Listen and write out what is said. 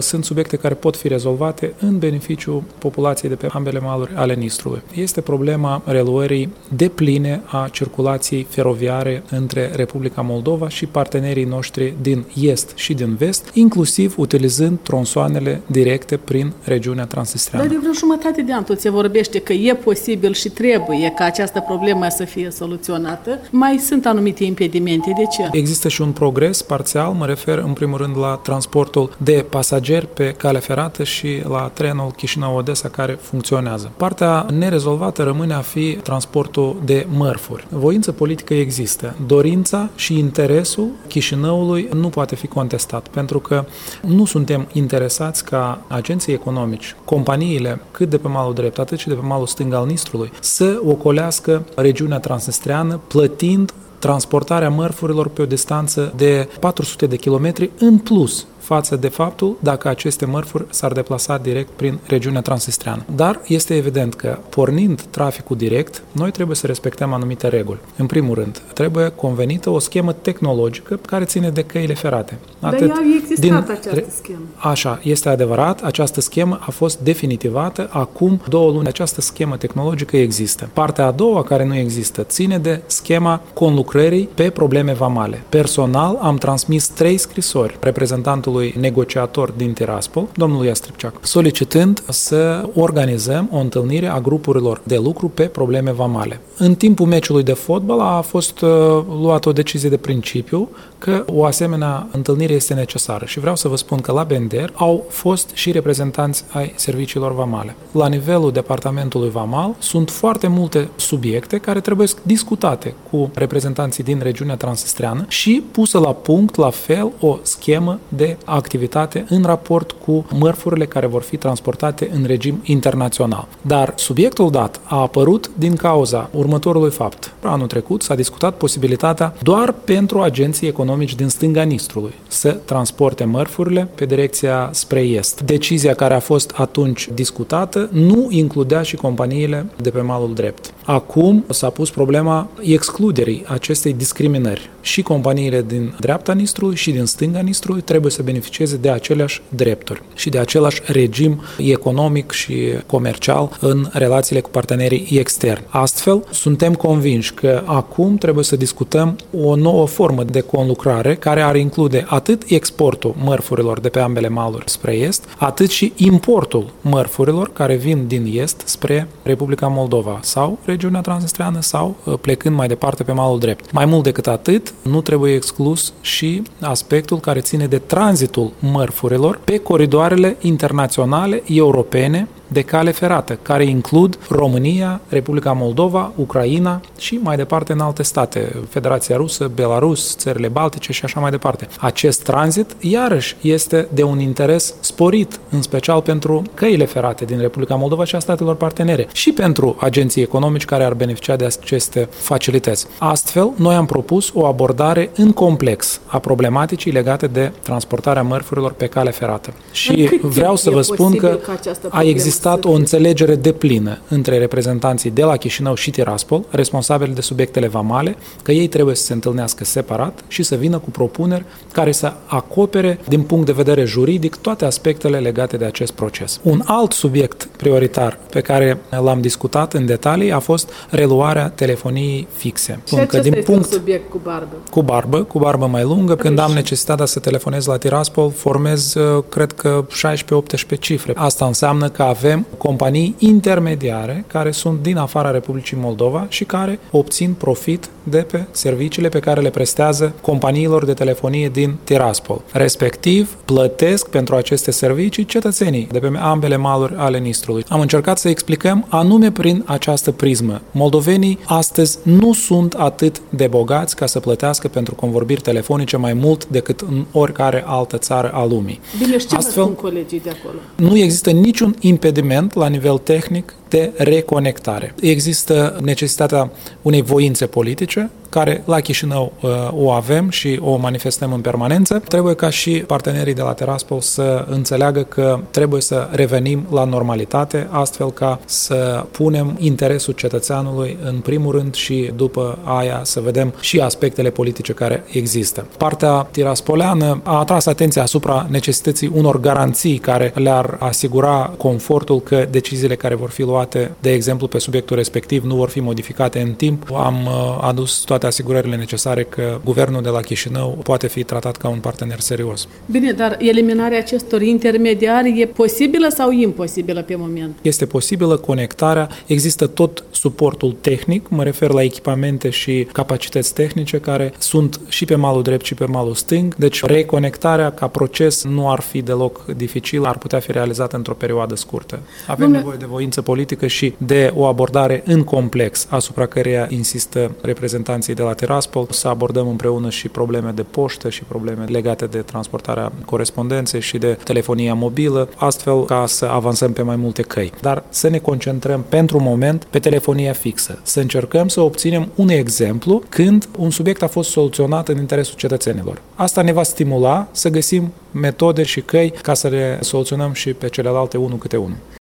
sunt subiecte care pot fi rezolvate în beneficiul populației de pe ambele maluri ale Nistrului. Este problema reluării depline a circulației feroviare între Republica Moldova și partenerii noștri din est și din vest, inclusiv utilizând tronsoanele directe prin regiunea Transnistreană. Dar de vreo jumătate de an tot se vorbește că e posibil și trebuie ca această problemă să fie soluționată. Mai sunt anumite impedimente. De ce? Există și un progres parțial, mă refer în primul rând la transportul de pasageri pe cale ferată și la trenul Chișinău-Odessa care funcționează. Partea nerezolvată rămâne a fi transportul de mărfuri. Voință politică există. Dorința și interesul Chișinăului nu poate fi contestat, pentru că nu suntem interesați ca agenții economici, companiile, cât de pe malul drept, atât și de pe malul stâng al Nistrului, să ocolească regiunea transnistreană, plătind transportarea mărfurilor pe o distanță de 400 de kilometri în plus față de faptul dacă aceste mărfuri s-ar deplasa direct prin regiunea transnistreană. Dar este evident că, pornind traficul direct, noi trebuie să respectăm anumite reguli. În primul rând, trebuie convenită o schemă tehnologică care ține de căile ferate. Dar ea a existat această schemă. Așa, este adevărat, această schemă a fost definitivată acum 2 luni. Această schemă tehnologică există. Partea a doua care nu există ține de schema conlucrării pe probleme vamale. Personal am transmis 3 scrisori reprezentantului negociator din Tiraspol, domnul Iastripceac, solicitând să organizăm o întâlnire a grupurilor de lucru pe probleme vamale. În timpul meciului de fotbal a fost luată o decizie de principiu că o asemenea întâlnire este necesară și vreau să vă spun că la Bender au fost și reprezentanți ai serviciilor vamale. La nivelul departamentului vamal sunt foarte multe subiecte care trebuie discutate cu reprezentanții din regiunea transnistreană și pusă la punct, la fel, o schemă de activitate în raport cu mărfurile care vor fi transportate în regim internațional. Dar subiectul dat a apărut din cauza următorului fapt. Anul trecut s-a discutat posibilitatea doar pentru agenții economici din stânga Nistrului să transporte mărfurile pe direcția spre est. Decizia care a fost atunci discutată nu includea și companiile de pe malul drept. Acum s-a pus problema excluderii acestei discriminări. Și companiile din dreapta Nistrului și din stânga Nistrului trebuie să beneficieze de aceleași drepturi și de același regim economic și comercial în relațiile cu partenerii externi. Astfel, suntem convinși că acum trebuie să discutăm o nouă formă de conlucrare care ar include atât exportul mărfurilor de pe ambele maluri spre est, atât și importul mărfurilor care vin din est spre Republica Moldova sau regiunea transnistreană sau plecând mai departe pe malul drept. Mai mult decât atât, nu trebuie exclus și aspectul care ține de tranzitul mărfurilor pe coridoarele internaționale europene de cale ferată, care includ România, Republica Moldova, Ucraina și mai departe în alte state, Federația Rusă, Belarus, țările Baltice și așa mai departe. Acest tranzit, iarăși, este de un interes sporit, în special pentru căile ferate din Republica Moldova și a statelor partenere și pentru agenții economici care ar beneficia de aceste facilități. Astfel, noi am propus o abordare în complex a problematicii legate de transportarea mărfurilor pe cale ferată. Și vreau să vă spun că a existat o înțelegere deplină între reprezentanții de la Chișinău și Tiraspol, responsabili de subiectele vamale, că ei trebuie să se întâlnească separat și să vină cu propuneri care să acopere, din punct de vedere juridic, toate aspectele legate de acest proces. Un alt subiect prioritar pe care l-am discutat în detalii a fost reluarea telefoniei fixe. Și acesta este un subiect cu barbă. Cu barbă mai lungă. Când am necesitatea să telefonez la Tiraspol, formez, cred că 16-18 cifre. Asta înseamnă că avem companii intermediare care sunt din afara Republicii Moldova și care obțin profit de pe serviciile pe care le prestează companiilor de telefonie din Tiraspol. Respectiv, plătesc pentru aceste servicii cetățenii de pe ambele maluri ale Nistrului. Am încercat să explicăm anume prin această prismă. Moldovenii astăzi nu sunt atât de bogați ca să plătească pentru convorbiri telefonice mai mult decât în oricare altă țară a lumii. Bine, și ce vă spun colegii de acolo? Nu există niciun impediment la nivel tehnic de reconectare. Există necesitatea unei voințe politice, care la Chișinău o avem și o manifestăm în permanență. Trebuie ca și partenerii de la Tiraspol să înțeleagă că trebuie să revenim la normalitate, astfel ca să punem interesul cetățeanului în primul rând și după aia să vedem și aspectele politice care există. Partea tiraspoleană a atras atenția asupra necesității unor garanții care le-ar asigura confortul că deciziile care vor fi luate, de exemplu, pe subiectul respectiv, nu vor fi modificate în timp. Am adus toate asigurările necesare că guvernul de la Chișinău poate fi tratat ca un partener serios. Bine, dar eliminarea acestor intermediari e posibilă sau imposibilă pe moment? Este posibilă conectarea, există tot suportul tehnic, mă refer la echipamente și capacități tehnice care sunt și pe malul drept și pe malul stâng, deci reconectarea ca proces nu ar fi deloc dificil, ar putea fi realizată într-o perioadă scurtă. Avem nevoie de voință politică și de o abordare în complex, asupra căreia insistă reprezentanții de la Tiraspol, să abordăm împreună și probleme de poștă și probleme legate de transportarea corespondenței și de telefonia mobilă, astfel ca să avansăm pe mai multe căi. Dar să ne concentrăm pentru moment pe telefonia fixă, să încercăm să obținem un exemplu când un subiect a fost soluționat în interesul cetățenilor. Asta ne va stimula să găsim metode și căi ca să le soluționăm și pe celelalte unul câte unul.